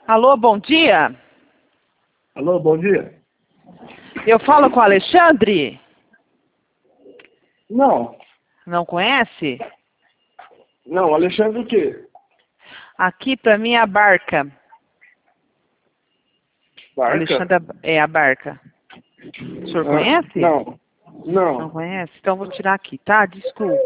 Alô, bom dia. Alô, bom dia. Eu falo com o Alexandre? Não, Não conhece? não, Alexandre o quê? Aqui pra mim é a Barca. Barca? Alexandre é a Barca. O senhor conhece? Não, Não não. conhece? Então vou tirar aqui, tá? Desculpa.